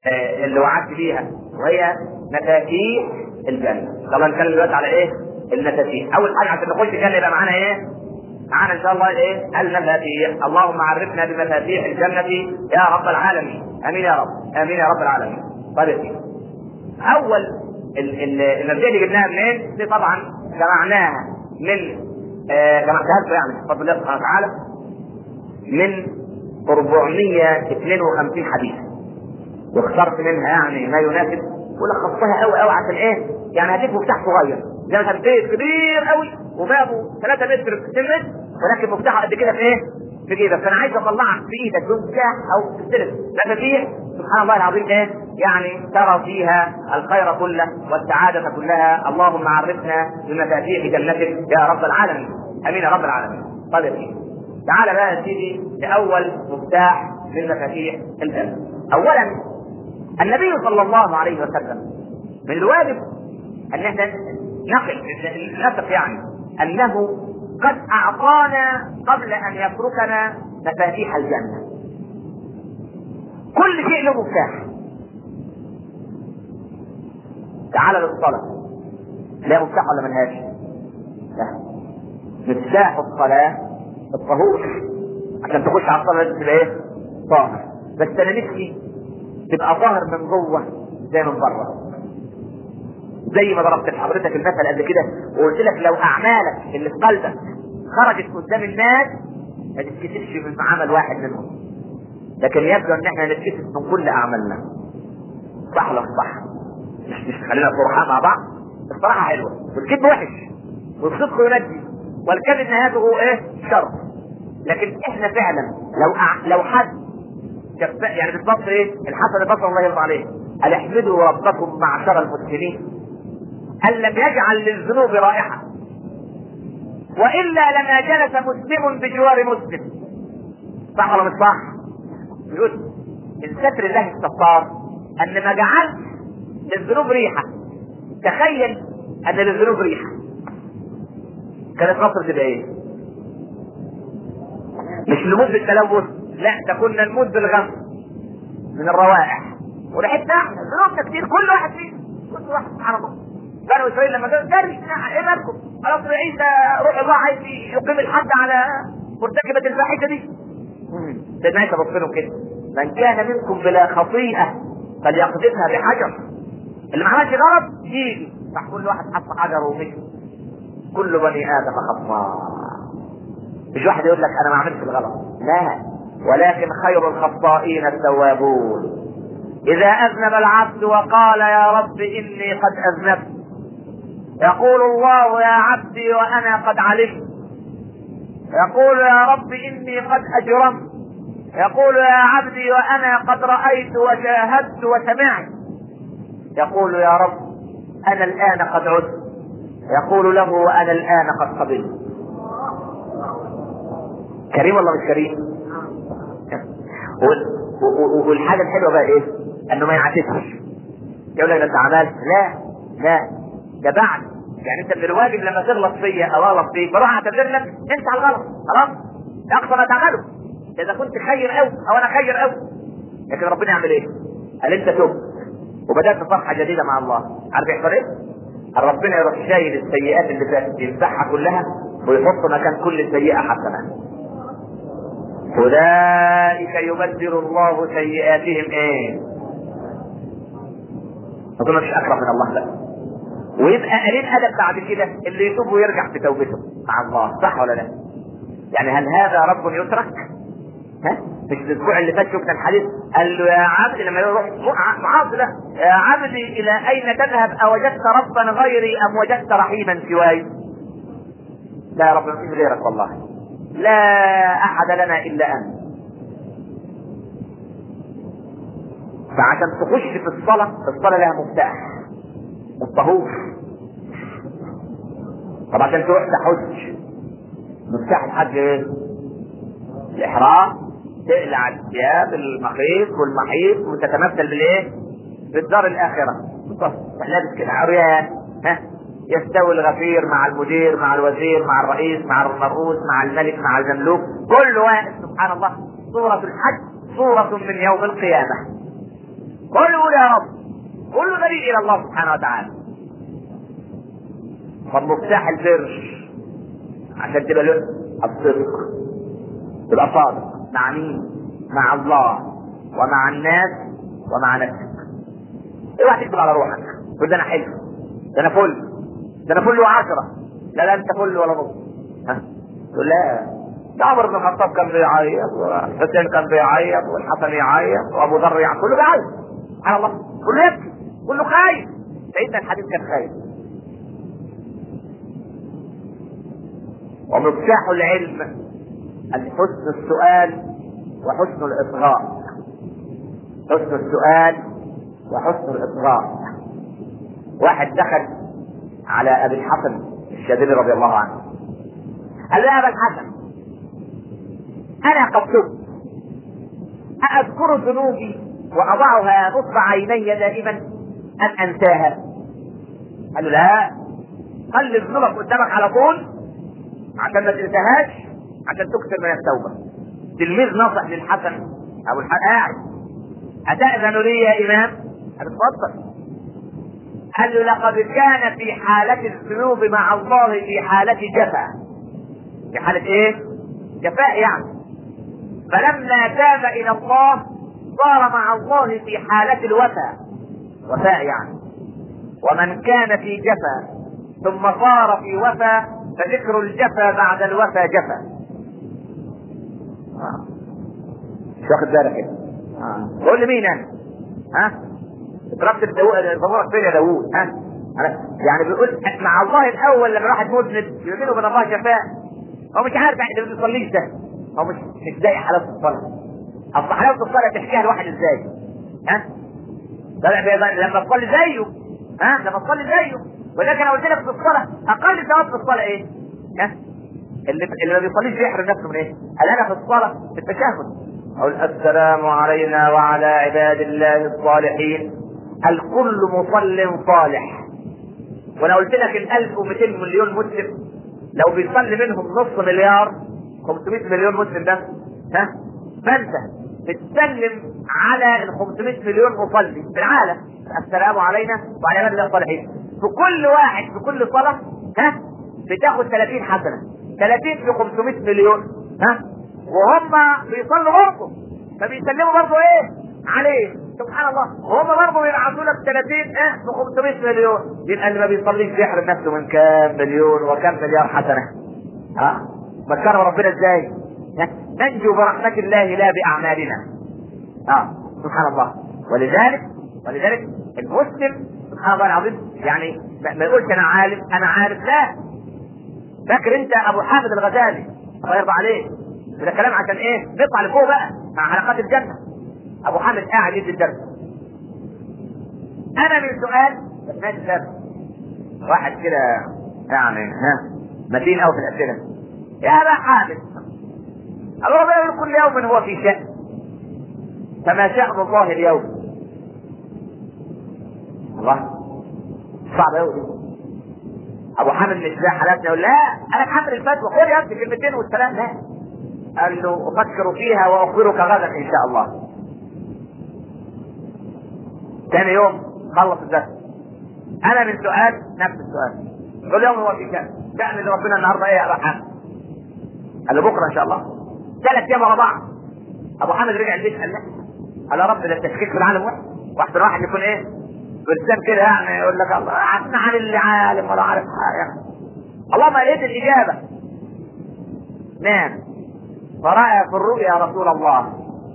اللي وعدت بيها، وهي مفاتيح الجنه. طبعا نتكلم دلوقتي على ايه؟ المفاتيح. اول حاجه عشان نخش الجنه يبقى معانا ايه؟ معانا ان شاء الله ايه؟ المفاتيح. اللهم عرفنا بمفاتيح الجنه يا رب العالمين. امين يا رب، امين يا رب العالمين. طيب اول المبادئ اللي جبناها منين؟ دي طبعا جمعناها من جمعتها يعني بفضل الله سبحانه وتعالى من 452 حديث، واخترت منها يعني ما يناسب ولخصتها قوي قوي عشان ايه؟ يعني هديك مفتاح صغير زي مثلا بيت كبير قوي وبابه 3 متر في 2 متر ولكن مفتاحه قد كده في ايه؟ في جيبك. فانا عايز اطلعك في ايدك بمفتاح او تستلم مفاتيح سبحان الله العظيم ايه؟ يعني ترى فيها الخير كله والسعاده كلها. اللهم عرفنا بمفاتيح جنتك يا رب العالمين. امين يا رب العالمين. طيب يا سيدي تعالى بقى يا سيدي لاول مفتاح من مفاتيح الجنه. اولا النبي صلى الله عليه وسلم من الواجب ان احنا نثق يعني انه قد اعطانا قبل ان يتركنا مفاتيح الجنه. كل شيء له مفتاح. تعال للصلاه، لا مفتاح ولا ملهاش؟ لا. مفتاح الصلاه الطهور. عشان تخش على الصلاه لازم تبقى ايه؟ طاهر. بس انا نفسي تبقى طاهر من جوه زي من بره. زي ما ضربت لحضرتك المثل قبل كده وقلت لك لو اعمالك اللي في قلبك خرجت قدام الناس ما تتكسفش من عمل واحد منهم، لكن يبدو ان احنا نتكسف من كل اعمالنا. صح ولا صح؟ مش خلينا صراحة مع بعض. الصراحه حلوه والكذب وحش والصدق ينجي والكذب نهايته ايه؟ شر. لكن احنا فعلا لو حد يعني بالضبط ايه؟ الحسن البصري الله يرضى عليه قال احمدوا ربكم معشر المسلمين ان لم يجعل للذنوب رائحه والا لما جلس مسلم بجوار مسلم. صح ولا مش صح؟ يقول من ستر الله الستار ان ما جعلش للذنوب ريحه. تخيل ان للذنوب ريحه كانت مصر تبقى ايه؟ مش نموت بالتلوث، لا ده كنا نموت بالغم من الروائح وريحتنا احنا ذنوبنا كتير. كل واحد فينا كل واحد سبحان الله. بنو اسرائيل لما قالوا دري ايه مالكم؟ خلاص عيسى روح الله عايز يقيم الحد على مرتكبه الفاحشه دي. سيدنا عيسى بص لهم كده من كان منكم بلا خطيئه فليقذفها بحجر. اللي ما عملش غلط يجي راح كل واحد حط حجر ومشي. كل بني ادم خطاء. مش واحد يقول لك انا ما عملتش الغلط، لا، ولكن خير الخطائين التوابون. اذا اذنب العبد وقال يا رب اني قد اذنبت يقول الله يا عبدي وانا قد علمت. يقول يا رب اني قد اجرمت. يقول يا عبدي وانا قد رايت وشاهدت وسمعت. يقول يا رب انا الان قد عدت. يقول له وانا الان قد قبلت. كريم ولا مش كريم؟ والحاجه الحلوه بقى ايه؟ انه ما يعاتبش. يقول لك انت عملت، لا ده بعد يعني انت من الواجب لما تغلط فيا او اغلط فيك بروح اعتذر لك انت على الغلط خلاص، ده اقصى ما تعمله اذا كنت خير قوي او انا خير قوي. لكن ربنا يعمل ايه؟ قال انت تب وبدات صفحه جديده مع الله. عارف يحصل ايه؟ ربنا يروح شايل السيئات اللي فاتت يمسحها كلها ويحط مكان كل سيئه حسنه. اولئك يبدل الله سيئاتهم ايه؟ ما كناش اكرم من الله بقى. ويبقى قليل ادب بعد كده اللي يتوب ويرجع في توبته مع الله. صح ولا لا؟ يعني هل هذا رب يترك؟ ها؟ مش الاسبوع اللي فات شفنا الحديث قال له يا عبدي لما يروح معاذ له يا عبدي الى اين تذهب؟ اوجدت ربا غيري ام وجدت رحيما سواي؟ لا يا رب ما فيش غيرك والله، لا احد لنا الا انت. فعشان تخش في الصلاه لها مفتاح الطهور. طب عشان تروح تحج مفتاح الحج ايه؟ الاحرام. تقلع الثياب المخيط والمحيط وتتمثل بالايه؟ بالدار الاخره. لابس كده عريان، ها، يستوي الغفير مع المدير مع الوزير مع الرئيس مع المرؤوس مع الملك مع المملوك، كل واحد سبحان الله. صورة الحج صورة من يوم القيامة. كل قول يا رب، كله دليل الى الله سبحانه وتعالى. فمفتاح البر عشان تبقى له الصدق، تبقى صادق مع مين؟ مع الله ومع الناس ومع نفسك. اوعى تكذب على روحك تقول ده انا حلو، ده انا فل، ده انا فل وعشرة. لا انت فل ولا نص. تقول لا، ده عمر بن الخطاب كان بيعيط، والحسين كان بيعيط، والحسن يعيط، وابو ذر يعيط، كله بيعيط سبحان الله، كله يبكي، كله خايف. سيدنا الحديث كان خايف. ومفتاح العلم حسن السؤال وحسن الإصغاء. حسن السؤال وحسن الإصغاء. واحد دخل على أبي الحسن الشاذلي رضي الله عنه، قال له يا أبا الحسن، أنا قد تبت، أذكر ذنوبي وأضعها نصب عيني دائما أم أنساها؟ قال له لا، خلي ذنوبك قدامك على طول عشان ما تنساهاش، عشان تكثر من التوبة. تلميذ نصح للحسن أبو الحسن قاعد، أتأذن لي يا إمام؟ قال اتفضل. قال له لقد كان في حالة الذنوب مع الله في حالة جفاء. في حالة ايه؟ جفاء يعني. فلما تاب إلى الله صار مع الله في حالة الوفاء. وفاء يعني. ومن كان في جفاء ثم صار في وفاء فذكر الجفا بعد الوفا جفا. مش واخد بالك كده؟ قول لي مين انا؟ اتربت ضمورك فين يا داوود؟ يعني بيقول مع الله الاول لما واحد مذنب يؤمنوا من الله شفاء، هو مش عارف اللي ما بيصليش ده، هو مش دايق حلاوه الصلاه. اصل حلاوه الصلاه تحكيها الواحد ازاي؟ لما تصلي زيه، لما تصلي زيه. ولكن انا قلت لك في الصلاه اقل ثواب في الصلاه ايه؟ اللي ما بيصليش بيحرم نفسه من ايه؟ قال انا في الصلاه في التشهد اقول السلام علينا وعلى عباد الله الصالحين الكل مصل صالح. وانا قلت لك ال 1200 مليون مسلم لو بيصلي منهم نص مليار 500 مليون مسلم ده، فانت بتسلم على ال 500 مليون مصلي في العالم السلام علينا وعلى عباد الله الصالحين. في كل واحد في كل صلاه بتاخد 30 حسنه، 30 في 500 مليون، وهم بيصلوا برضه فبيسلموا برضه ايه عليه سبحان الله، وهم برضه بيبعثوا لك 30 في 500 مليون. يبقى اللي ما بيصليش بيحرم نفسه من كام مليون وكام مليار حسنه. بكرم ربنا ازاي؟ ننجو برحمه الله لا باعمالنا. سبحان الله. ولذلك المسلم سبحان الله العظيم يعني ما يقولش انا عارف لا. فاكر انت ابو حامد الغزالي الله يرضى عليه؟ ده كلام عشان ايه؟ نطلع لفوق بقى مع حلقات الجنه. ابو حامد قاعد يدي الدرس، انا من سؤال ماشي درس واحد كده يعني متين قوي في الاسئله، يا ابا حامد الله يقول كل يوم هو في شأن، فما شأن الله اليوم؟ الله صعب قوي. ابو حامد مش زي حالاتنا يقول لا انا حامل الفتوى خد يا ابني كلمتين والسلام. لا، قال له افكر فيها واخبرك غدا ان شاء الله. ثاني يوم خلص الدرس، انا من سؤال نفس السؤال، كل يوم هو في شأن اللي ربنا النهارده ايه يا ابو حامد؟ قال له بكره ان شاء الله. 3 ايام ورا بعض ابو حامد رجع البيت قال لا، قال يا رب ده التشكيك في العالم واحد يكون ايه بلسان كده يعني يقول لك الله عارفنا عن اللي عالم ولا عارف حاجه. اللهم لقيت الاجابه. نام فرأى في الرؤيا رسول الله،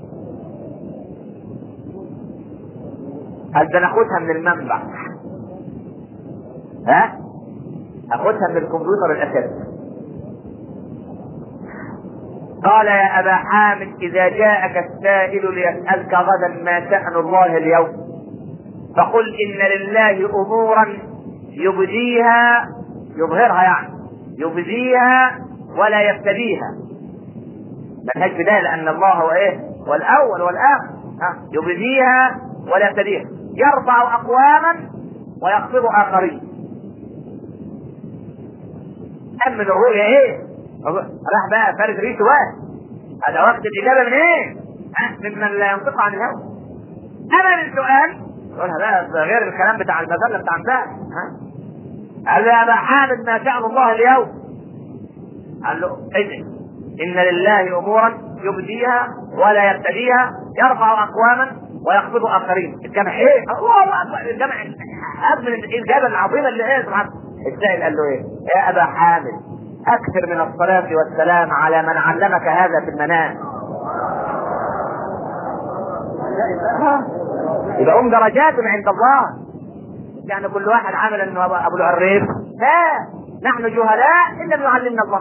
قال ده ناخدها من المنبع، اخدها من الكمبيوتر الاساسي. قال يا ابا حامد اذا جاءك السائل ليسألك غدا ما شأن الله اليوم فقل ان لله امورا يبديها يظهرها يعني يبديها ولا يبتديها. ملهاش بداية لان الله هو ايه؟ هو الاول والاخر. يبديها ولا يبتديها، يرفع اقواما ويخفض اخرين. من الرؤيا ايه؟ راح بقى فارس ريشه بقى، هذا وقت الاجابه من ايه؟ ممن لا ينطق عن الهوى. انا من سؤال يقولها ده غير الكلام بتاع المذله بتاع امبارح. قال له يا ابا حامد ما شأن الله اليوم؟ قال له اذن ان لله امورا يبديها ولا يبتديها، يرفع اقواما ويخفض اخرين. الجمع ايه؟ الله اكبر. الجمع من الاجابه العظيمه اللي هي سبحان. السائل قال له ايه؟ يا ابا حامد اكثر من الصلاه والسلام على من علمك هذا في المنام. يبقى درجات عند الله. يعني كل واحد عمل انه ابو العريف. لا، نحن جهلاء ان لم يعلمنا الله.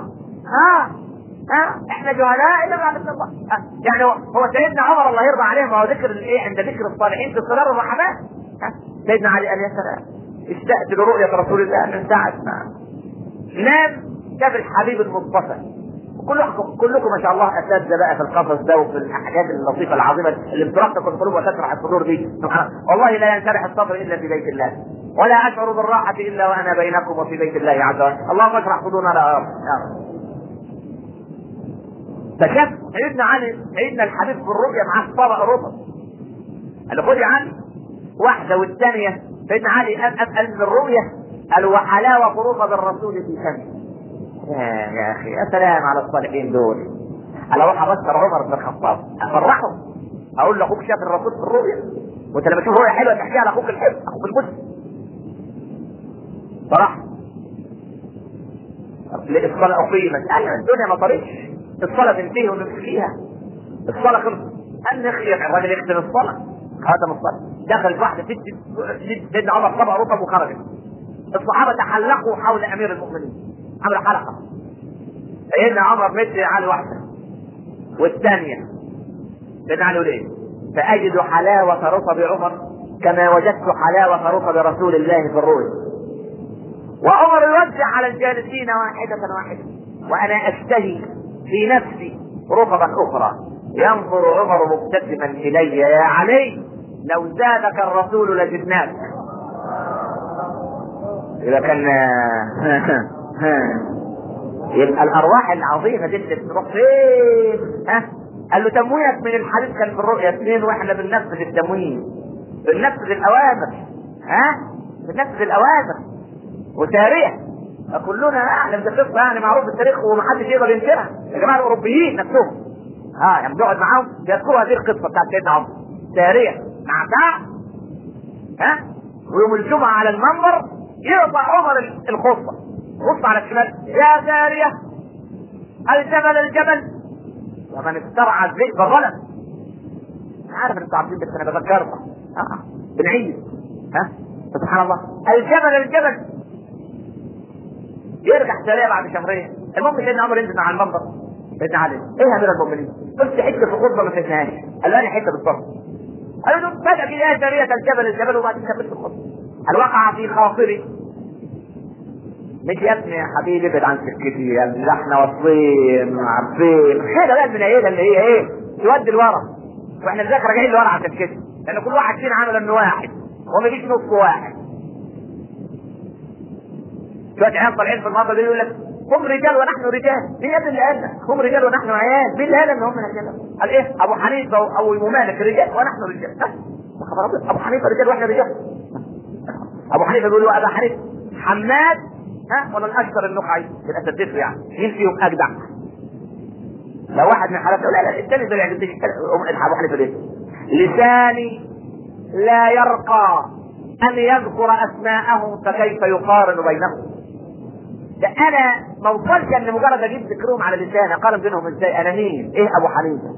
احنا جهلاء ان لم يعلمنا الله. يعني هو سيدنا عمر الله يرضى عليه، ما هو ذكر الايه عند ذكر الصالحين في الصلاه والرحمات. سيدنا علي قال يا سلام اشتقت لرؤيه رسول الله من ساعه ما نام شاف الحبيب المصطفى. كلكم ما شاء الله اساتذه بقى في القصص ده وفي الحاجات اللطيفه العظيمه اللي بترقق القلوب وتشرح الصدور دي. والله لا ينشرح الصدر الا في بيت الله، ولا اشعر بالراحه الا وانا بينكم وفي بيت الله عز وجل. اللهم اشرح صدورنا يا رب. فشاف سيدنا علي سيدنا الحبيب في الرؤيا معاه طبق رطب. قال له خد يا علي واحده والثانيه. سيدنا علي قال من الرؤيا قال وحلاوه رطب الرسول في فمه. يا اخي يا سلام على الصالحين دول. انا اروح ابشر عمر بن الخطاب افرحه، اقول لاخوك شاف الرسول في الرؤيا، وانت لما تشوف رؤيا حلوه تحكيها لاخوك الحب اخوك المسلم. صراحه الصلاه اقيمت. ايوه الدنيا ما طريقش، الصلاه تنتهي ونمشي فيها. الصلاه خلصت ان الراجل يختم الصلاه، ختم الصلاه، دخل واحده سيدنا عمر طبق رطب وخرجت. الصحابه تحلقوا حول امير المؤمنين، عمل حلقه. سيدنا عمر مشي على واحده والثانيه. سيدنا علي يقول ايه؟ فاجد حلاوه رطب عمر كما وجدت حلاوه رطب رسول الله في الرؤيا. وعمر يوزع على الجالسين واحده واحده، وانا اشتهي في نفسي رطبا اخرى. ينظر عمر مبتسما الي يا علي لو زادك الرسول لزدناك. اذا كان يبقى الارواح العظيمه دي تروح فين؟ قال له تموينك من الحديث كان في الرؤيا 2 واحنا بننفذ التموين، بننفذ الاوامر. بننفذ الاوامر وساريه. كلنا نعلم ده قصه يعني معروف بالتاريخ ومحدش يقدر ينكرها. يا جماعه الاوروبيين نفسهم يعني بنقعد معاهم بيذكروا هذه القصه بتاعت سيدنا عمر. ساريه مع كعب ويوم الجمعه على المنبر يقطع عمر الخطبه، بص على الشمال يا ساريه الجبل الجبل ومن استرعى الذئب ظلم. عارف انتوا عارفين بس انا بذكرها بنعيد. سبحان الله الجبل الجبل. يرجع ساريه بعد شهرين. المهم سيدنا عمر ينزل على المنبر. سيدنا علي ايه يا امير المؤمنين؟ قلت حته في الخطبه ما فهمناهاش. قال له انا حته بالظبط. قال له فجاه كده يا ساريه الجبل الجبل وبعدين كملت الخطبه. هل وقع في خاطري مش يا ابني يا حبيبي ابعد عن سكتي يا ابني، احنا واصلين عارفين حاجه بقى المنيله اللي هي ايه تودي لورا، واحنا ازاي راجعين لورا عشان كده، لان كل واحد فينا عامل انه واحد وما يجيش نص واحد. شويه عيال طالعين في المنطقه دي يقول لك هم رجال ونحن رجال. مين يا ابني اللي قالنا هم رجال ونحن عيال؟ مين اللي قال ان هم رجال؟ قال ايه؟ ابو حنيفه او ابو مالك رجال ونحن رجال. ابو حنيفه رجال واحنا رجال. ابو حنيفه بيقول له ابا حنيفه حماد ولا الاشهر النخعي بالاساتذه يعني مين فيهم اجدع؟ لو واحد من حالات لا الثاني ده يعجبني ابو حنيفه ليه؟ لساني لا يرقى ان يذكر اسماءهم فكيف يقارن بينهم. ده انا ما وصلش ان مجرد اجيب ذكرهم على لساني اقارن بينهم ازاي؟ انا مين؟ ايه ابو حنيفه؟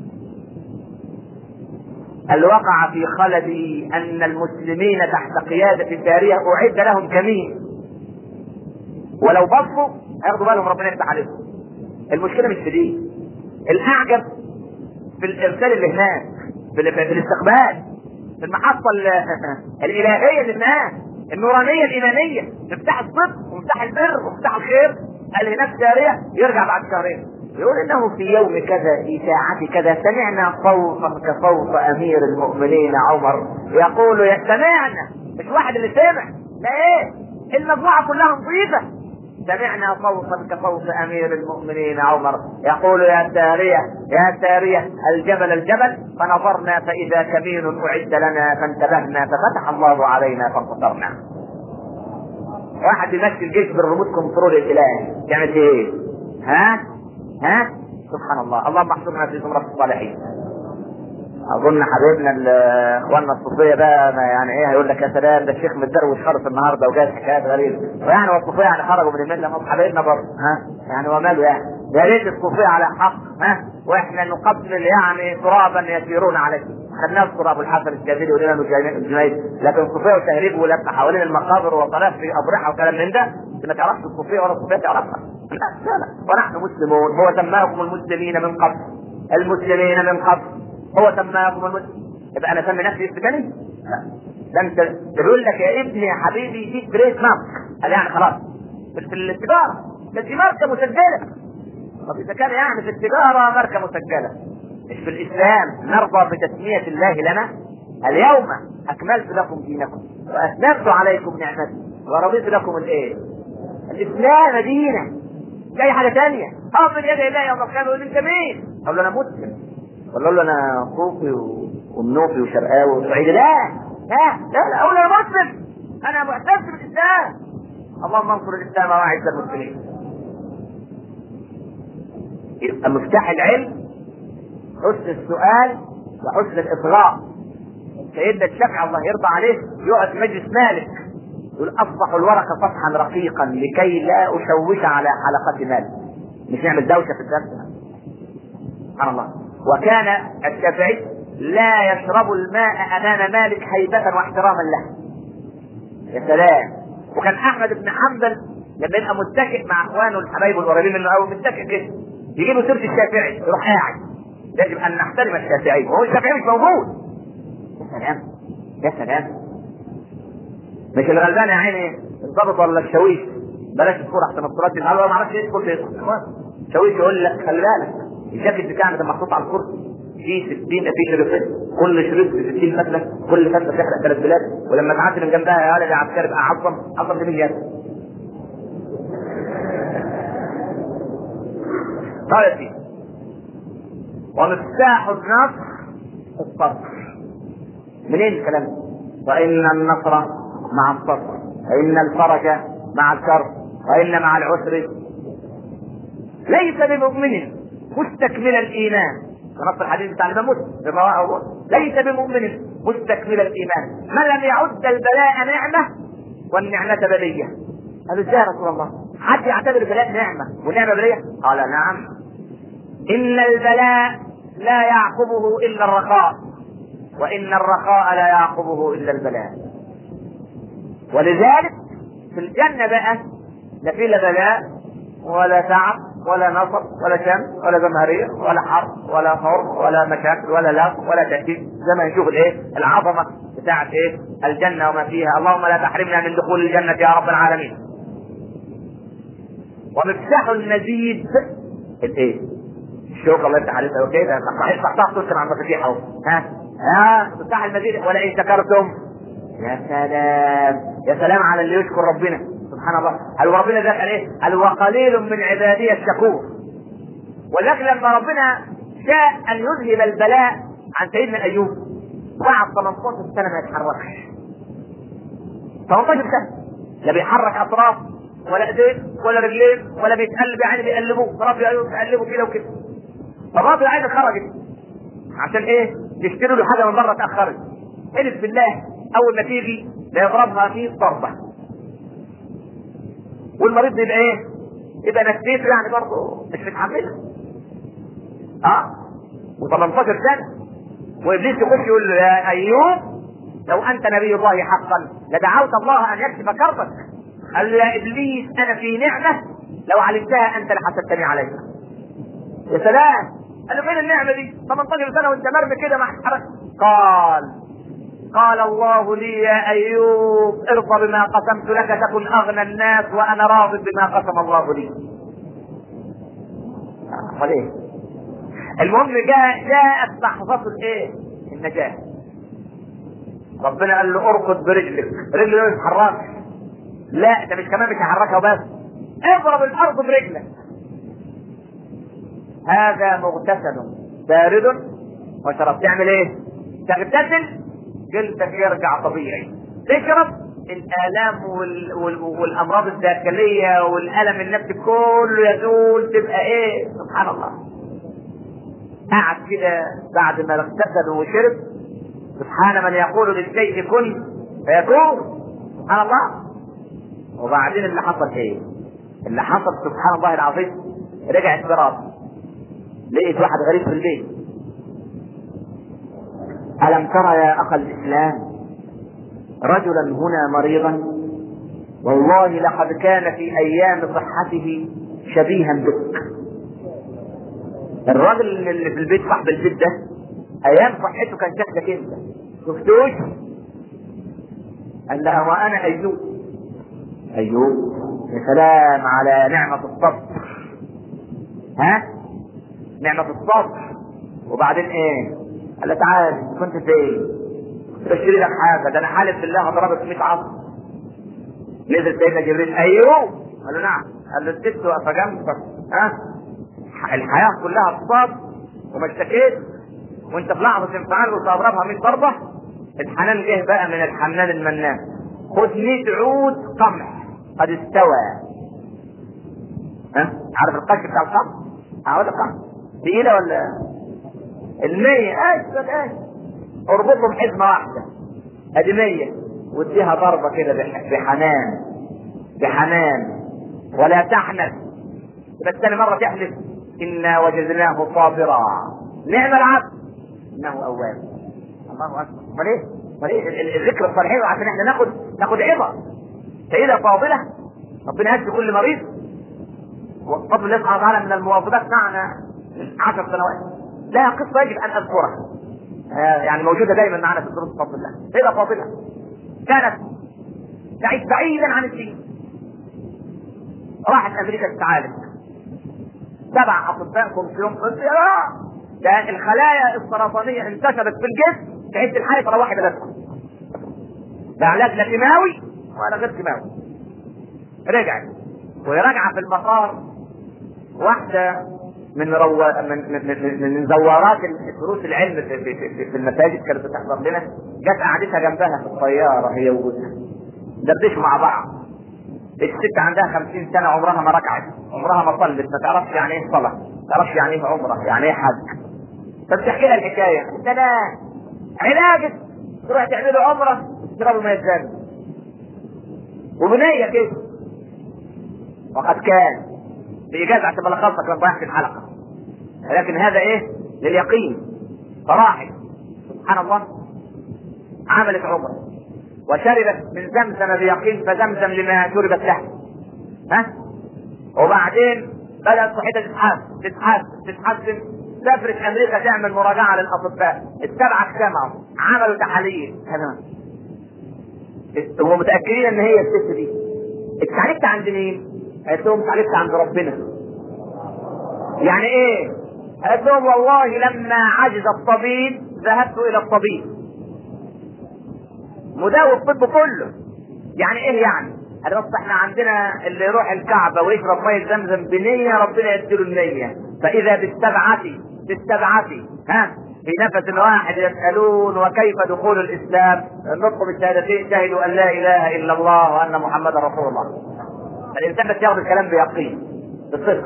اللي وقع في خلدي ان المسلمين تحت قياده ساريه اعد لهم كمين، ولو بصوا هياخدوا بالهم ربنا يفتح عليهم. المشكله مش في دي، الاعجب في الارسال اللي هناك، في الاستقبال، في المحطه الالهيه اللي هناك، النورانيه الايمانيه، مفتاح الصدق ومفتاح البر ومفتاح الخير. قال هناك ساريه يرجع بعد شهرين يقول انه في يوم كذا في ساعه كذا سمعنا صوتا كصوت امير المؤمنين عمر يقول سمعنا. مش واحد اللي سمع، لا ايه المجموعه كلها نظيفه سمعنا صوتا كصوت امير المؤمنين عمر يقول يا سارية يا سارية الجبل فنظرنا فاذا كمين اعد لنا فانتبهنا ففتح الله علينا فانتصرنا. واحد بيمشي الجيش بالريموت كنترول الالهي يعمل ايه؟ ها سبحان الله. اللهم احفظنا في زمرة الصالحين. اظن حبيبنا اخواننا الصوفيه بقى يعني ايه هيقول لك يا سلام ده الشيخ متدروش خالص النهارده وجاي حكايات غريبه، ويعني والصوفيه يعني خرجوا من المله ما حبايبنا برضه يعني وماله يعني يا ريت الصوفيه على حق واحنا نقبل يعني ترابا يسيرون عليه. خدناه الصوره ابو الحسن الشاذلي ولنا الجنيد، لكن الصوفيه وتهريب ولف حوالين المقابر وصلاه في اضرحه وكلام من ده ما تعرفش الصوفيه ولا الصوفيه تعرفها. لا ونحن مسلمون. هو سماكم المسلمين من قبل هو سماكم المسلمين. يبقى انا اسمي نفسي اسمي؟ لا ده انت بيقول لك يا ابني يا حبيبي دي بريس مارك قال يعني خلاص في التجاره ده دي ماركه مسجله. طب اذا كان يعني في التجاره ماركه مسجله مش في الاسلام نرضى بتسميه الله لنا؟ اليوم اكملت لكم دينكم واتممت عليكم نعمتي ورضيت لكم الايه؟ الاسلام دينا. لا اي حاجه ثانيه. اقف يد الله يوم القيامه يقول انت مين؟ اقول له انا مسلم ولا له انا صوفي ومنوفي وشرقاوي وصعيدي؟ لا اقول انا مسلم انا معتز بالاسلام. اللهم انصر الاسلام واعز المسلمين. يبقى مفتاح العلم حسن السؤال وحسن الاصغاء. سيدنا الشافعي الله يرضى عليه يقعد في مجلس مالك يقول اصفح الورقه صفحا رقيقا لكي لا اشوش على حلقه مالك. مش نعمل دوشه في الدرس. سبحان الله. وكان الشافعي لا يشرب الماء امام مالك هيبه واحتراما له. يا سلام. وكان احمد بن حنبل لما يبقى متكئ مع اخوانه الحبايب القريبين منه قوي متكئ كده يجيبوا سيره الشافعي يروح قاعد. يجب ان نحترم الشافعي وهو الشافعي مش موجود. يا سلام مش الغلبان يا عيني الضبط ولا الشاويش بلاش الصوره احسن الصورات دي ما اعرفش ايه كل شاويش يقول لك خلي بالك الجاكيت بتاعنا ده محطوط على الكرسي في 60 في شريطين كل شريط ب 60 فتله كل فتله تحرق 3 بلاد ولما تعدي من جنبها يا ولد يا عسكري بقى عظم دي مليار. قالت دي ومفتاح النصر الصبر. منين الكلام؟ وان النصر مع الصبر وان الفرج مع الكرب وان مع العسر. ليس بمؤمن مستكمل الايمان نص الحديث بتاع الامام مسلم ليس بمؤمن مستكمل الايمان من لم يعد البلاء نعمه والنعمه بليه. قال ازاي يا رسول الله؟ حد يعتبر البلاء نعمه والنعمه بليه؟ قال نعم ان البلاء لا يعقبه الا الرخاء وان الرخاء لا يعقبه الا البلاء. ولذلك في الجنه بقى لا في لا بلاء ولا تعب ولا نصب ولا شمس ولا جمهوريه ولا حرب ولا حرب ولا مشاكل ولا لغو ولا تهديد زي ما نشوف الايه العظمه بتاعت ايه الجنه وما فيها. اللهم لا تحرمنا من دخول الجنه يا رب العالمين. ومفتاح المزيد الايه؟ الشوكه الله يفتح عليك كده صحصح تذكر عن مفاتيح اهو مفتاح المزيد ولئن شكرتم. يا سلام على اللي يشكر ربنا سبحان الله. قال ربنا ذكر ايه؟ قال وقليل من عبادي الشكور. ولكن لما ربنا شاء ان يذهب البلاء عن سيدنا ايوب بعد 18 سنه ما يتحركش. 18 سنه لا بيحرك اطراف ولا ايدين ولا رجلين ولا بيتقلب يعني بيقلبوه ربي ايوب بيقلبوا كده وكده. فالراجل عايز خرجت عشان ايه؟ يشتروا له حاجه من بره اتاخرت. حلف بالله اول ما تيجي لا يضربها فيه ضربه. والمريض يبقى ايه؟ يبقى نفسيته يعني برضه مش متحملها. و18 سنه وابليس يخش يقول له يا ايوب لو انت نبي الله حقا لدعوت الله ان يكشف كربك. قال له يا ابليس انا في نعمه لو علمتها انت لحسدتني عليها. يا سلام. قال له فين النعمه دي؟ 18 سنه وانت مرمي كده ما حركت. قال الله لي يا ايوب ارضى بما قسمت لك تكن اغنى الناس وانا راض بما قسم الله لي. ايه؟ المهم جاءت لحظه الايه؟ النجاه. ربنا قال له اركض برجلك. رجله ما تتحركش. لا ده مش كمان مش هحركها وبس اضرب الارض برجلك. هذا مغتسل بارد وشرب. تعمل ايه؟ تغتسل جلدك يرجع طبيعي. تشرب الالام والامراض الداخليه والالم النفسي كله يزول. تبقى ايه؟ سبحان الله. قعد كده بعد ما اغتسل وشرب، سبحان من يقول للشيء كن فيكون. سبحان الله. وبعدين اللي حصل ايه؟ اللي حصل سبحان الله العظيم، رجع الصراط، لقيت واحد غريب في البيت. ألم ترى يا أخ الإسلام رجلا هنا مريضا، والله لقد كان في أيام صحته شبيها بك. الراجل اللي في البيت صاحب البيت ده أيام صحته كان شكلك أنت، شفتوش؟ قال لها وأنا أيوب. أيوب يا سلام على نعمة الصبر. ها؟ نعمة الصبر. وبعدين ايه؟ قال له تعال، كنت فين؟ بشتري لك حاجة، ده انا حالف بالله هضربك 100 عصر. نزل سيدنا جبريل، ايوه. قال له نعم. قال له الست واقفة جنبك، ها؟ الحياة كلها اتصاب وما اشتكيت، وانت في لحظة انفعال وتضربها 100 ضربة. الحنان جه بقى من الحنان المنان. خد 100 عود قمح قد استوى. ها؟ عارف القش بتاع القمح؟ عود القمح تقيلة ولا؟ 100 اسود اربطهم حزمة واحدة ادي 100 واديها ضربة كده بحنان بحنان ولا تحنث. بس ثاني مرة تحلف إنا وجدناه صابرا نعم العبد إنه أواب. الله أكبر. امال ايه الذكر الصالحين عشان احنا ناخد عبر. سيدة فاضلة ربنا يهدي كل مريض، وفضل الله سبحانه وتعالى من المواظبات معنا 10 سنوات. لها قصة يجب أن أذكرها، يعني موجودة دائما معنا في الدروس بفضل الله. سيدة فاضلة كانت تعيش بعيدا عن الدين، راحت أمريكا تتعالج. 7 أطباء في يوم ده الخلايا السرطانية انتشرت في الجسم تحس الحالة تروحي بلدها. ده علاج لا كيماوي ولا غير كيماوي. رجعت وهي راجعة في المطار، واحدة من زوارات دروس العلم في المساجد كانت بتحضر لنا، جت قعدتها جنبها في الطيارة هي وجوزها، دردشوا مع بعض. الست عندها 50 سنة عمرها ما ركعت، عمرها ما صلت، ما تعرفش يعني ايه صلاة، ما تعرفش يعني ايه عمرة، يعني ايه حج. فبتحكي لها الحكاية، انت لا علاجك تروح تعملوا عمرة تشربوا مية زمزم وبنية كده. وقد كان بإجازة عشان بلخصك لما ضيعت الحلقة، لكن هذا ايه لليقين. فراحت سبحان الله عملت عمرة وشربت من زمزم بيقين، فزمزم لما شربت له. ها؟ وبعدين بدأت صحتها تتحسن. سافرت امريكا تعمل مراجعة للاطباء. ال7 اجتمعوا عملوا تحاليل تمام، هم متأكدين ان هي الست دي. اتعالجت عند مين؟ قالت لهم اتعالجت عند ربنا. يعني ايه؟ قالت لهم والله لما عجز الطبيب ذهبت الى الطبيب مداوي الطب كله. يعني ايه يعني؟ قال بس احنا عندنا اللي يروح الكعبة ويشرب مية زمزم بنية ربنا يديله النية. فاذا بالسبعة ها في نفس واحد يسألون وكيف دخول الاسلام النطق بالشهادتين شهدوا ان لا اله الا الله وان محمدا رسول الله. الانسان بس ياخذ الكلام بيقين بالصدق.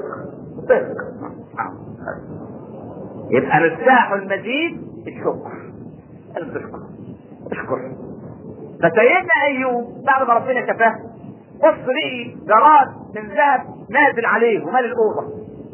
يبقى مفتاح المزيد الشكر. اشكر. فسيدنا ايوب بعد ما ربنا شفاه بص لقي جراد من ذهب نازل عليه ومال الاوضه.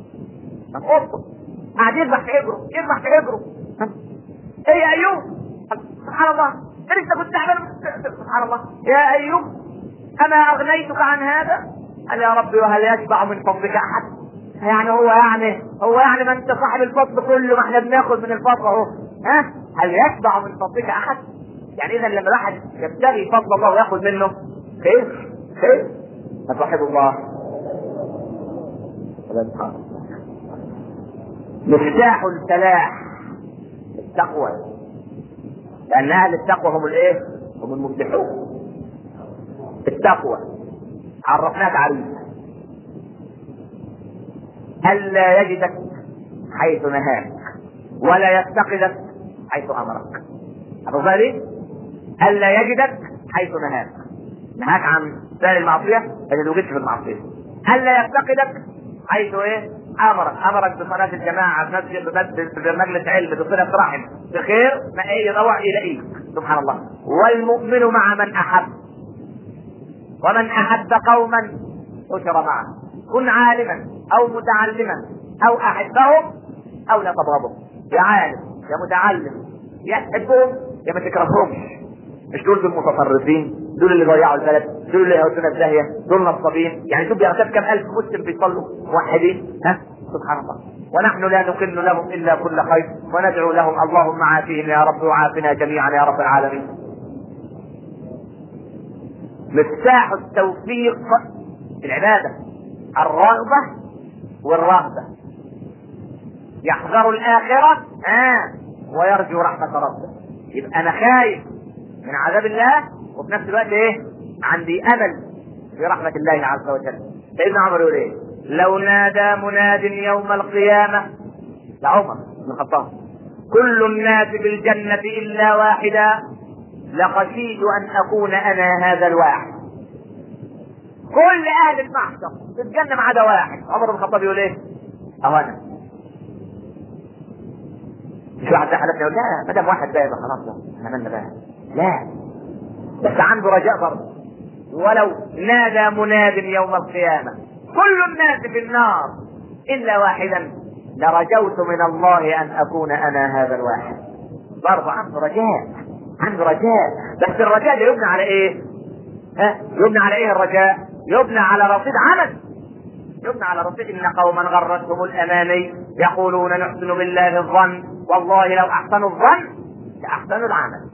قاعد يذبح في اجره. ايه يا ايوب؟ سبحان الله انت لسه كنت تعبان. سبحان الله يا ايوب انا اغنيتك عن هذا؟ قال يا ربي وهل يشبع من فضلك احد؟ يعني هو يعني ما انت صاحب الفضل كله، ما احنا بناخد من الفضل اهو. ها؟ هل يشبع من فضلك احد؟ يعني اذا لما الواحد يبتغي فضل الله وياخذ منه خير فصاحب الله. مفتاح الفلاح التقوى، لان اهل التقوى هم الايه؟ هم المفلحون. التقوى عرفناها تعريف. ألا يجدك حيث نهاك ولا يفتقدك حيث أمرك. أبو ليه؟ ألا يجدك حيث نهاك عن فعل المعصية فإذا وجدت في المعصية. ألا يفتقدك حيث إيه؟ أمرك بصلاة الجماعة بمجلس علم بصلة رحم بخير ما يروح إليك. سبحان الله. والمؤمن مع من أحب، ومن أحب قوما حشر معه. كن عالما أو متعلما أو أحبهم أو لا تبغضهم. يا عالم يا متعلم يا تحبهم يا ما تكرههمش. مش دول المتطرفين، دول اللي ضيعوا البلد، دول اللي يهودونا في داهيه، دول نصابين. يعني شوف بيغتاب كم الف مسلم بيصلوا موحدين. سبحان الله. ونحن لا نكن لهم الا كل خير وندعو لهم اللهم عافيهم يا رب وعافنا جميعا يا رب العالمين. مفتاح التوفيق في العباده الرغبه والرهبه. يحذر الاخره ويرجو رحمه ربه. يبقى انا خايف من عذاب الله وفي نفس الوقت عندي امل في رحمه الله عز وجل. سيدنا عمر يقول لو نادى مناد يوم القيامه لعمر بن الخطاب كل الناس بالجنه الا واحدا لخشيت ان اكون انا هذا الواحد. كل اهل المحشر في الجنه ما عدا واحد. عمر بن الخطاب يقول اهو انا. مش واحد ده حالتنا يقول لا ما دام واحد بقى خلاص احنا مالنا بقى. لا، بس عنده رجاء برضه. ولو نادى مناد يوم القيامة كل الناس في النار إلا واحدا لرجوت من الله أن أكون أنا هذا الواحد. برضه عنده رجاء. بس الرجاء ده يبنى على إيه؟ يبنى على إيه الرجاء؟ يبنى على رصيد عمل. يبنى على رصيد إن قوما غرتهم الأماني يقولون نحسن بالله الظن والله لو أحسنوا الظن لأحسنوا العمل.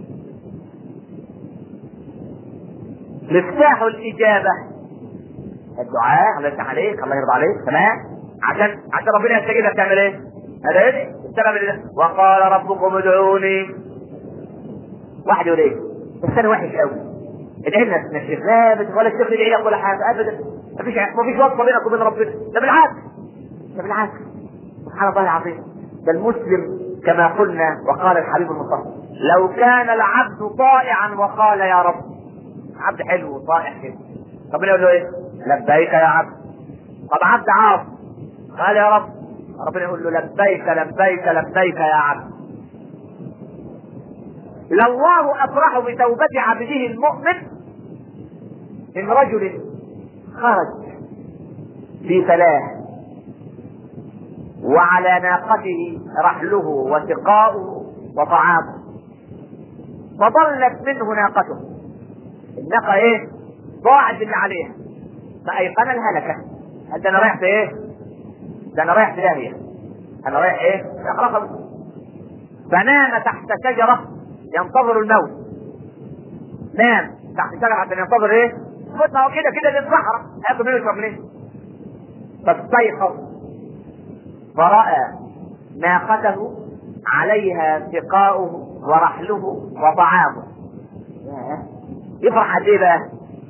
مفتاح الإجابة الدعاء. الله يفتح عليك، الله يرضى عليك، تمام. عشان ربنا يستجيب تعمل ايه؟ هذا السبب. وقال ربكم ادعوني. واحد يقول بس انا وحش قوي ادعي لنا يا شيخ. لا ولا الشيخ يدعي لك ولا حاجه ابدا. مفيش وصفه بينك وبين ربنا. ده بالعكس. سبحان الله العظيم. ده المسلم كما قلنا وقال الحبيب المصطفى لو كان العبد طائعا وقال يا رب. عبد حلو وطائع كده ربنا يقول له لبيك يا عبد. طب عبد عاصي قال يا رب ربنا يقول له لبيك يا عبد. لله افرح بتوبة عبده المؤمن من رجل خرج في فلاح وعلى ناقته رحله وسقاؤه وطعامه فضلت منه ناقته. الناقة ضاعت اللي عليها فأيقن الهلكة. هل ده انا رايح في ده انا رايح في داهية. انا رايح رقم. فنام تحت شجرة ينتظر الموت. نام تحت شجرة عشان ينتظر موت. ما هو كده للصحراء هياكل منه يشرب منه. فاستيقظ فرأى ناقته عليها سقاؤه ورحله وطعامه. يفرح قد ايه بقى؟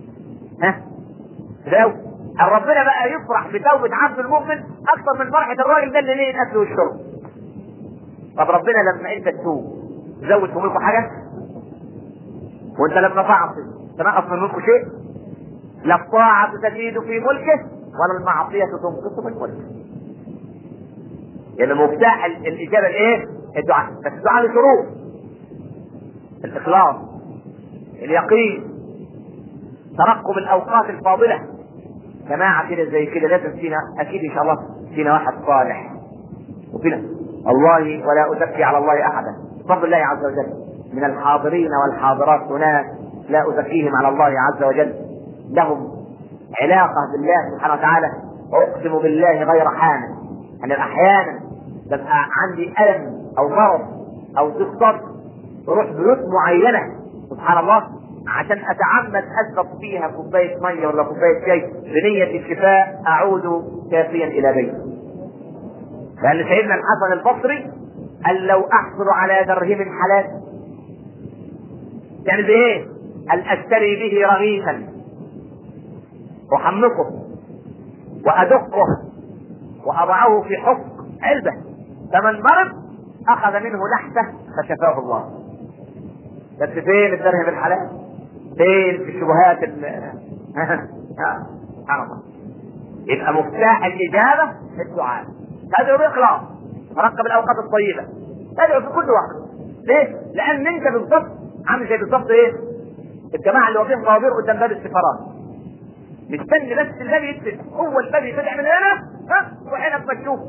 لو ربنا بقى يفرح بتوبة عبد المؤمن اكثر من فرحة الراجل ده اللي ليه الاكل والشرب. طب ربنا لما انت تتوب زود في ملكه حاجة؟ وانت لما تعصي تنقص من ملكه شيء؟ لا الطاعة تزيد في ملكه ولا المعصية تنقص من ملكه. يعني مفتاح الاجابة الدعاء. بس الدعاء له شروط. الاخلاص، اليقين، ترقب الاوقات الفاضله. جماعه كده زي كده لازم فينا اكيد ان شاء الله فينا واحد صالح وفينا والله ولا ازكي على الله احدا بفضل الله عز وجل من الحاضرين والحاضرات هناك لا ازكيهم على الله عز وجل لهم علاقه بالله سبحانه وتعالى. اقسم بالله غير حامل انا احيانا ببقى عندي الم او مرض او ضيق صدر بروح بيوت معينه سبحان الله عشان اتعمد اشرب فيها كوبايه ميه ولا كوبايه شاي بنيه الشفاء اعود كافيا الى بيتي. لان سيدنا الحسن البصري قال لو احصل على درهم حلال يعني بايه؟ قال اشتري به رغيفا احمقه وادقه وأضعه في حق علبة، فمن مرض أخذ منه لحسة فشفاه الله. بس فين الدرهم الحلال؟ فين في الشبهات سبحان الله. يبقى مفتاح الإجابة الدعاء. تدعو بإخلاص، ترقب الأوقات الطيبة، تدعو في كل وقت. ليه؟ لأن أنت بالضبط عامل زي بالضبط إيه؟ الجماعة اللي واقفين طوابير قدام باب السفارات، مستني بس الباب يتفتح، هو الباب يفتح من هنا وعينك ما تشوف.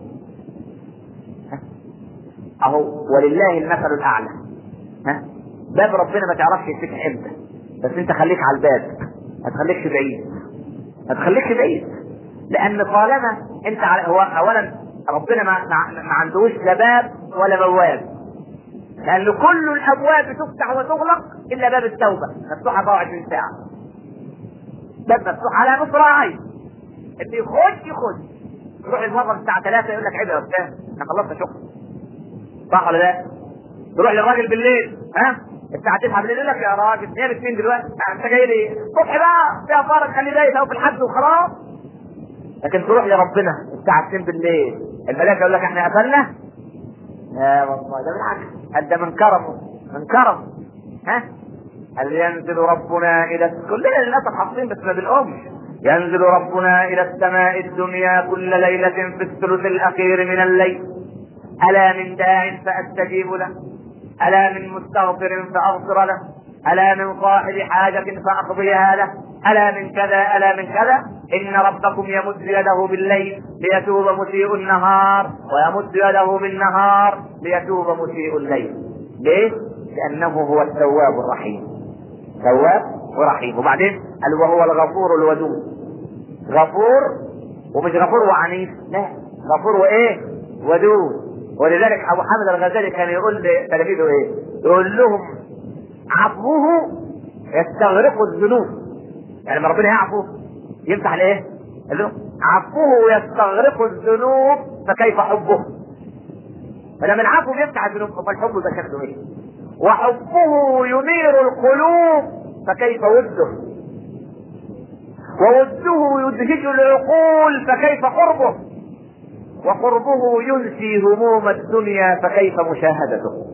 أهو ولله المثل الأعلى. باب ربنا ما تعرفش يفتح امتى، بس أنت خليك على الباب، ما تخليكش بعيد، ما تخليكش بعيد، لأن طالما أنت هو أولا ربنا ما عندوش لا باب ولا بواب، لأن كل الأبواب تفتح وتغلق إلا باب التوبة مفتوح 24 ساعة. باب مفتوح على مصراعي، اللي يخش يروح الموظف الساعة 3 يقول لك عيب يا أستاذ أنا خلصت شغل، صح ولا لا؟ تروح للراجل بالليل الساعة 9 بالليل يقول لك يا راجل هي الاثنين دلوقتي أنت جاي لي الصبح بقى فيها فرق خلي بالك أو في الحج وخلاص. لكن تروح لربنا الساعة 2 بالليل الملائكة يقول لك احنا قفلنا. لا والله ده بالعكس، ده من كرمه، من كرم. هل ينزل ربنا الى كلنا للاسف حاطين بس ما بالامش. ينزل ربنا الى السماء الدنيا كل ليلة في الثلث الاخير من الليل، الا من داع فاستجيب له، الا من مستغفر فاغفر له، الا من صاحب حاجة فاقضيها له، الا من كذا الا من كذا. ان ربكم يمد يده بالليل ليتوب مسيء النهار، ويمد يده بالنهار ليتوب مسيء الليل. ليه؟ لانه هو التواب الرحيم، تواب ورحيم. وبعدين قال وهو الغفور الودود. غفور ومش غفور وعنيف، لا غفور وايه؟ ودود. ولذلك ابو حامد الغزالي كان يقول لتلاميذه ايه؟ يقول لهم عفوه يستغرق الذنوب. يعني لما ربنا يعفو يمسح الايه؟ قال له عفوه يستغرق الذنوب فكيف حبه؟ فلما العفو يمسح الذنوب فالحب ده شكله ايه؟ وحبه ينير القلوب فكيف وده؟ ووده يدهش العقول فكيف قربه؟ وقربه ينسي هموم الدنيا فكيف مشاهدته؟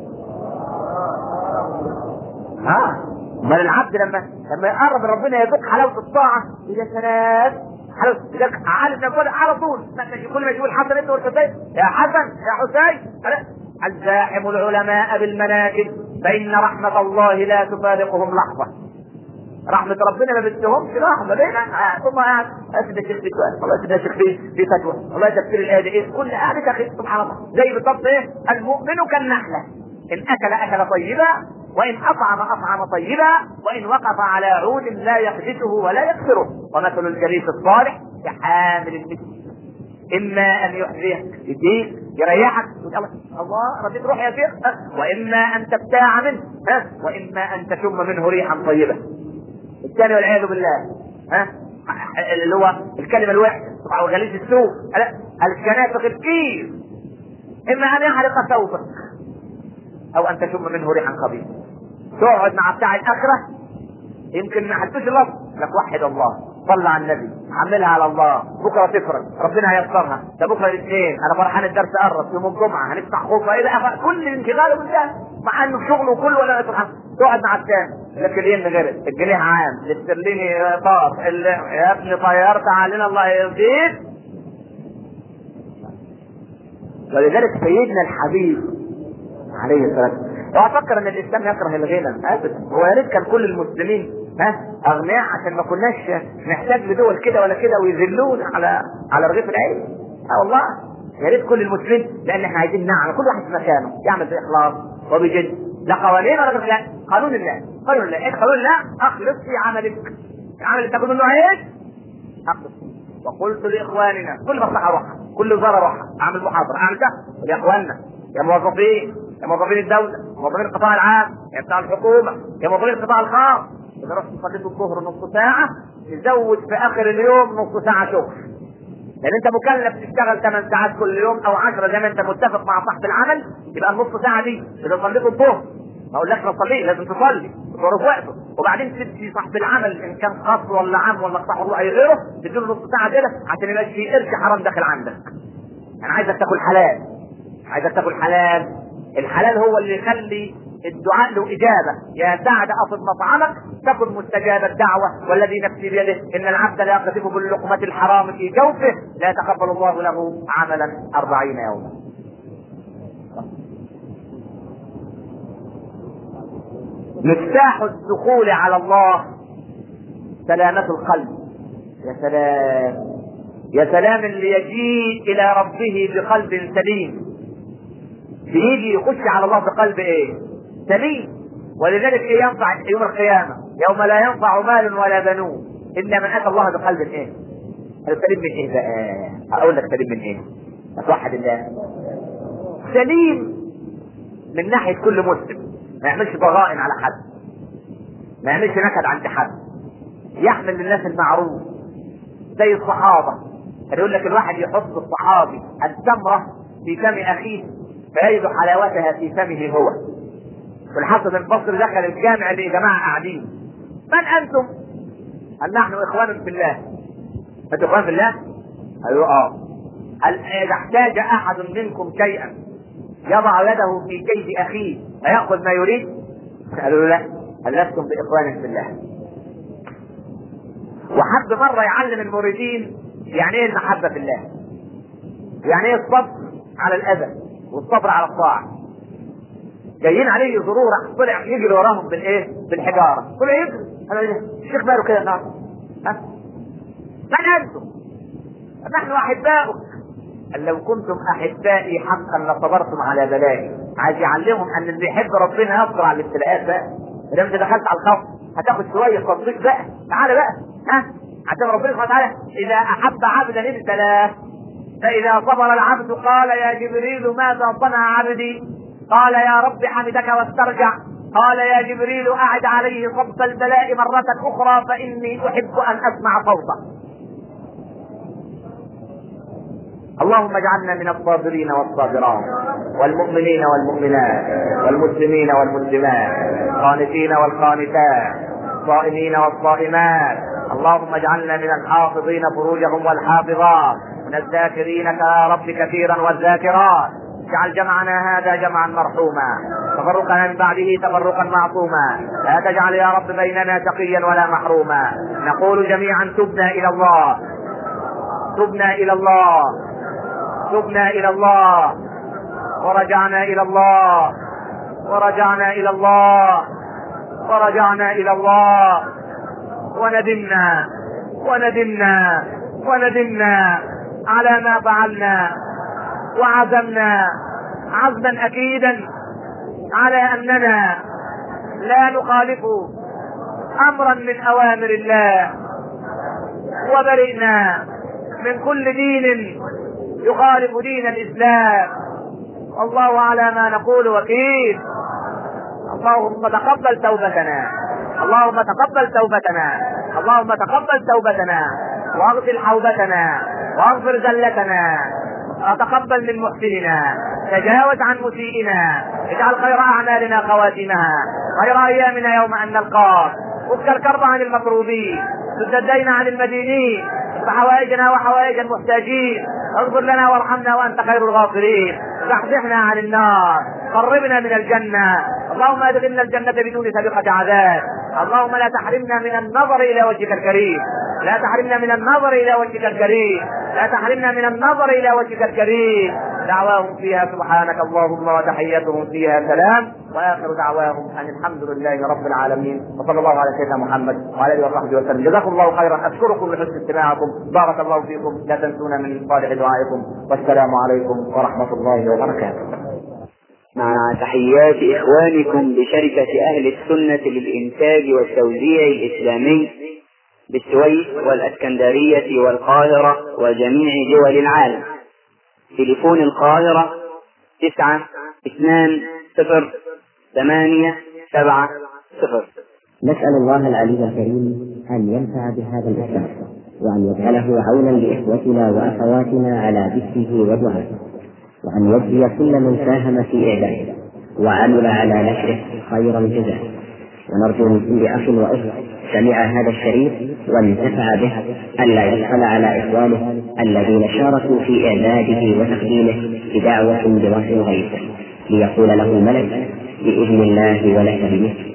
ما العبد لما يقرب ربنا يذوق حلاوة الطاعة. يا سلام حلاوة عارف نقول على طول كل ما يقول حسن انت والحسين يا حسن يا حسين الزاحم العلماء بالمناكب فإن رحمة الله لا تفارقهم لحظة. رحمة ربنا ما بدهمش لحظة لينا ثم قاعد اسد الشيخ في سؤال والله اسد الشيخ في فتوى والله تفسير الآية دي ايه كل قاعد يا اخي سبحان الله. زي بالضبط ايه المؤمن كالنحلة ان اكل طيبا وان اطعم طيبا وان وقف على عود لا يخدشه ولا يكسره. ومثل الجليس الصالح كحامل المسك اما ان يحذيك يديك يريحك الله رضيت روح يا شيخ واما ان تبتاع منه واما ان تشم منه ريحا طيبة. الثاني والعياذ بالله اللي هو الكلمة الوحشة او غليظ السوء الكنافق الكير اما ان يحرق ثوبك او ان تشم منه ريحا خبيث. تقعد مع بتاع الاخره يمكن ما حدش لفظ لك وحد الله صل على النبي حملها على الله بكره تفرج ربنا هيسرها ده بكره الاثنين انا فرحان الدرس قرب يوم الجمعه هنفتح خطبه ايه ده كل انشغاله بالله مع انه شغله كله ولا يفرح. تقعد مع الثاني لك الين غير الجنيه عام الاسترليني طاف يا ابني طيرت علينا الله يرضيك. ولذلك سيدنا الحبيب عليه الصلاه والسلام وافكر ان الاسلام يكره الغنى ابدا. ويا ريت كان كل المسلمين اغنياء عشان ما كناش نحتاج لدول كده ولا كده ويذلونا على رغيف العيش. والله يا ريت كل المسلمين لان احنا عايزين نعمل كل واحد في مكانه يعمل باخلاص وبجد. لا قوانين ولا لا قانون الله. قانون الله ايه قانون الله؟ اخلص في عملك العمل اللي تاخد منه عيش اخلص. وقلت لاخواننا كل مصلحه روحها كل وزاره روحها اعمل محاضره اعمل ده يا اخواننا يا موظفين يا موظفين الدولة موظفين القطاع العام يا بتاع الحكومة يا موظفين القطاع الخاص. إذا رحت صليت الظهر نص ساعة تزود في آخر اليوم نص ساعة شغل لأن أنت مكلف تشتغل 8 ساعات كل يوم أو 10 زي ما أنت متفق مع صاحب العمل. يبقى النص ساعة دي إذا صليت الظهر ما أقولكش ما تصلي لازم تصلي تصرف وقته وبعدين تدي صاحب العمل إن كان خاص ولا عام ولا قطاع أي غيره تديله نص ساعة كده عشان يبقى في قرش حرام داخل عندك. انا عايزك تاكل حلال، عايزك تاكل حلال. الحلال هو اللي يخلي الدعاء له اجابه. يا سعد اصب مطعمك تكن مستجاب الدعوه، والذي نفسي بيده ان العبد لا يقذف باللقمه الحرام في جوفه لا يتقبل الله له عملا 40 يوما. مفتاح الدخول على الله سلامة القلب. يا سلام يا سلام اللي يجيء الى ربه بقلب سليم، بيجي يخش على الله بقلب ايه؟ سليم. ولذلك ايه ينفع يوم القيامة؟ يوم لا ينفع مال ولا بنون الا من اتى الله بقلب ايه؟ سليم من ايه بقى؟ اقول لك سليم من ايه؟ اتوحد الله. سليم من ناحية كل مسلم، ما يعملش ضغائن على حد، ما يعملش نكد عند حد، يحمل للناس المعروف زي الصحابة. يقول لك الواحد يحط الصحابي التمرة في فم اخيه فيجد حلاوتها في فمه هو. والحسن البصري دخل الجامع اللي جماعة قاعدين، من انتم؟ قال نحن اخوان في الله. انتم اخوان في الله؟ قالوا قال اذا احتاج احد منكم شيئا يضع يده في جيب اخيه فيأخذ ما يريد؟ قالوا لا، قال لستم باخوان في الله. وحب مرة يعلم المريدين يعني ايه المحبة في الله، يعني ايه الصبر على الاذى والصبر على الطاعة. جايين عليه يزوروه راح طلع يجري وراهم بالايه؟ بالحجارة. طلع يجري. قالوا ايه؟ الشيخ ماله كده النهارده؟ من انتم؟ نحن احباؤك. قال لو كنتم احبائي حقا لصبرتم على بلائي. عايز يعلمهم ان اللي يحب ربنا يصبر على الابتلاءات بقى. اذا انت دخلت على الخوف هتاخد شويه تطبيق بقى. تعالى بقى عشان ربنا سبحانه وتعالى اذا احب عبدا ابتلاه فاذا صبر العبد قال يا جبريل ماذا صنع عبدي؟ قال يا رب حمدك واسترجع. قال يا جبريل اعد عليه صب البلاء مرة اخرى فاني احب ان اسمع صوته. اللهم اجعلنا من الصابرين والصابرات والمؤمنين والمؤمنات والمسلمين والمسلمات القانتين والقانتات الصائمين والصائمات. اللهم اجعلنا من الحافظين فروجهم والحافظات، من الذاكرينك يا رب كثيرا والذاكرات. اجعل جمعنا هذا جمعا مرحوما، تفرقنا من بعده تفرقا معصوما. لا تجعل يا رب بيننا شقيا ولا محروما. نقول جميعا تبنا الى الله، تبنا الى الله، تبنا الى الله، ورجعنا الى الله، ورجعنا الى الله، ورجعنا الى الله، وندمنا وندمنا وندمنا على ما فعلنا، وعزمنا عزما اكيدا على اننا لا نخالف امرا من اوامر الله، وبرئنا من كل دين يخالف دين الاسلام. والله على ما نقول وكيل. اللهم تقبل توبتنا، اللهم تقبل توبتنا، اللهم تقبل توبتنا، واغفر حوبتنا، واغفر زلتنا، وتقبل من محسننا، تجاوز عن مسيئنا، اجعل خير اعمالنا خواتمها، خير ايامنا يوم ان نلقاك، وفك الكرب عن المكروبين، سد الدين عن المدينين، حوائجنا وحوائج المحتاجين، اغفر لنا وارحمنا وانت خير الغافرين، زحزحنا عن النار، قربنا من الجنة. اللهم ادخلنا الجنة بدون سابقة عذاب. اللهم لا تحرمنا من النظر الى وجهك الكريم، لا تحرمنا من النظر الى وجهك الكريم، لا تحرمنا من النظر الى وجهك الكريم. دعواهم فيها سبحانك اللهم وتحياتهم فيها سلام، واخر دعواهم ان الحمد لله رب العالمين، وصلى الله على سيدنا محمد وعلى اله وصحبه وسلم. جزاكم الله خيرا، اشكركم لحسن استماعكم، بارك الله فيكم، لا تنسونا من صالح دعائكم، والسلام عليكم ورحمة الله وبركاته. مع تحيات إخوانكم بشركة أهل السنة للإنتاج والتوزيع الإسلامي بالسويس والأسكندرية والقاهرة وجميع دول العالم. تليفون القاهرة 92-0-8-7-0. نسأل الله العلي الكريم أن ينفع بهذا الإسلام، وأن يجعله عونا لإخوتنا وأخواتنا على ذكره ودعائه، وأن يجزي كل من ساهم في إعداده وعمل على نشره خير الجزاء. ونرجو من كل أخ وأخت سمع هذا الشريط وانتفع به ألا يبخل على إخوانه الذين شاركوا في إعداده وتقديمه بدعوة برفع غيثه، ليقول له الملك بإذن الله ولك بمثل.